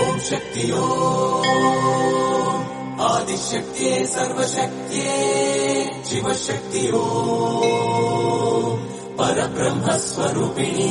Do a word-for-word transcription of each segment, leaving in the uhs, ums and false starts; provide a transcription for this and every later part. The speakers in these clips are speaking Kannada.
शक्तियो आदिशक्तिये सर्वशक्तिये शिवशक्तियो परब्रह्मस्वरूपिणी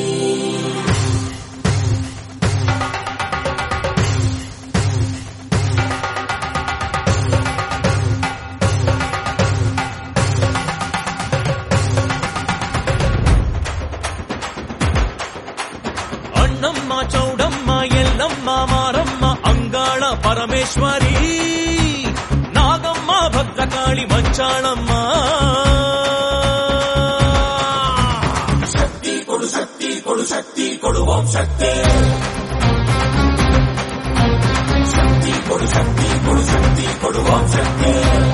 अण्णम्म चौडम्म एल्लम्म मारम्म अंगाळ परमेश्वरी नागम्म भद्रकाळि मंचाळम्म शक्ति कोडु शक्ति कोडु शक्ति कोडु ओम शक्ति शक्ति कोडु शक्ति कोडु शक्ति कोडु ओम शक्ति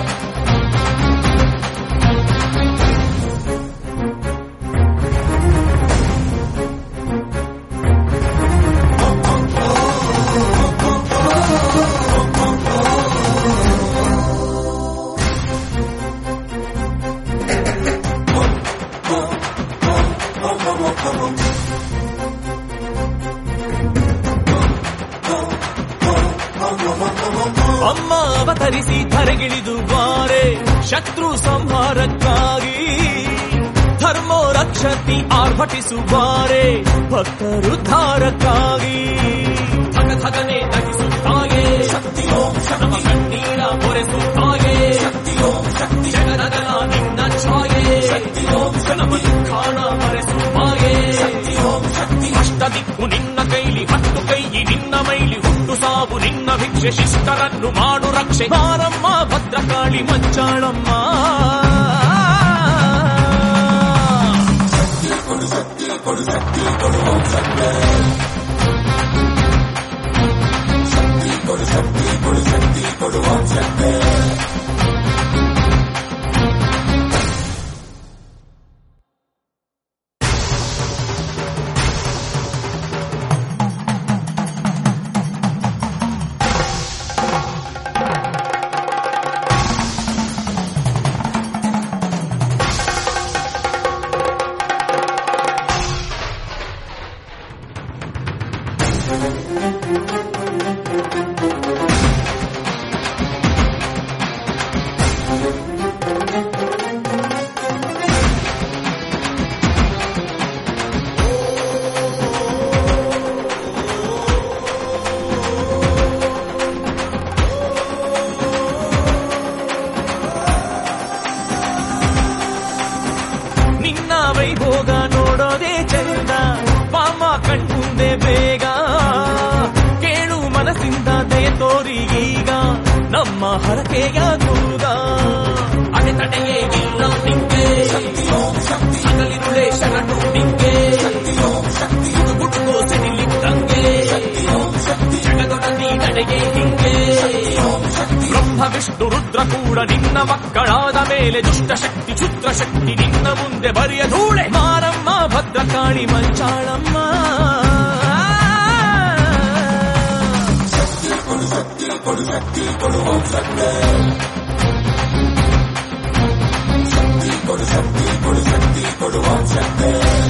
ಅಮ್ಮ ಅವತರಿಸಿ ಧರೆಗಿಳಿದು ಬಾರೆ ಶತ್ರು ಸಂಹಾರಕ್ಕಾಗಿ ಧರ್ಮೋ ರಕ್ಷತಿ ಆರ್ಭಟಿಸುವಾರೆ ಭಕ್ತರುದ್ಧಾರಕ್ಕಾಗಿ ಥಗ ಥಗನೆ ದಹಿಸುತ್ತಾಯೇ शक्ति ओम ನಮ್ಮ ಕಣ್ಣೀರ ಹೊರೆಸುತ್ತಾಯೇ शक्ति ओम शक्ति ಜಗದಗಲ ನಿನ್ನ ಛಾಯೆ शक्ति ओम ನಮ್ಮ ದುಃಖಾನ ಮರೆಸುತ್ತಾಯೇ शक्ति ओम शक्ति ಅಷ್ಟದಿಕ್ಕು ನಿನ್ನ ಕೈಲಿ ಹತ್ತು ಕೈ ನಿನ್ನ ಮೈಲಿ ಹುಟ್ಟು ಸಾವು ನಿನ್ನ ಭಿಕ್ಷೆ ಶಿಷ್ಟರನ್ನು ಮಾಡು ರಕ್ಷೆ ಮಾರಮ್ಮ ಭದ್ರಕಾಳಿ ಮಂಚಾಳಮ್ಮ शक्ति कोडु शक्ति कोडु शक्ति कोडु ओम शक्ति शक्ति कोडु शक्ति कोडु शक्ति कोडु ओम शक्ति ನಿನ್ನ ವೈಭೋಗ ನೋಡೋದೇ ಚಂದ ಪಾಮ ಕಣ್ಮುಂದೆ ಬೇಗ ಕೇಳು ಮನಸ್ಸಿಂದ ದಯ ತೋರಿಗೀಗ ನಮ್ಮ ಹರಕೆಯ ಕೂಗ ಅಡೆತಡೆಯೇ ಇಲ್ಲ ನಿಂಗೆ ಹಗಲಿರುಳೆ ಶರಣು ನಿಂಗೆ ಗುಡುಗೋ ಸಿಡಿಲಿದ್ದಂಗೆ ಜಗದೊಡನಿ ನಡೆಗೆ ಹಿಂಗೆ ಬ್ರಹ್ಮ ವಿಷ್ಣು ರುದ್ರ ಕೂಡ ನಿನ್ನ ಮಕ್ಕಳಾದ ಮೇಲೆ ದುಷ್ಟ ಶಕ್ತಿ ಕ್ಷುದ್ರ ಶಕ್ತಿ ನಿನ್ನ ಮುಂದೆ ಬರಿಯ ಧೂಳೆ ಮಾರಮ್ಮ ಭದ್ರಕಾಳಿ ಮಂಚಾಳಮ್ಮ शक्ति कोडु शक्ति कोडु शक्ति कोडु ओम शक्ति शक्ति कोडु शक्ति कोडु शक्ति कोडु ओम शक्ति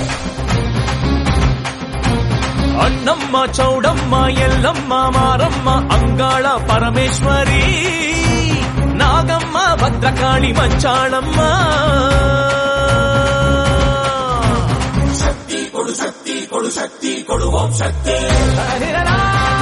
ಅಣ್ಣಮ್ಮ ಚೌಡಮ್ಮ ಎಲ್ಲಮ್ಮ ಮಾರಮ್ಮ ಅಂಗಾಳ ಪರಮೇಶ್ವರಿ ನಾಗಮ್ಮ ಭದ್ರಕಾಳಿ ಮಂಚಾಳಮ್ಮ शक्ति कोडु शक्ति कोडु शक्ति कोडु ओम शक्ति ಹರಿಹರ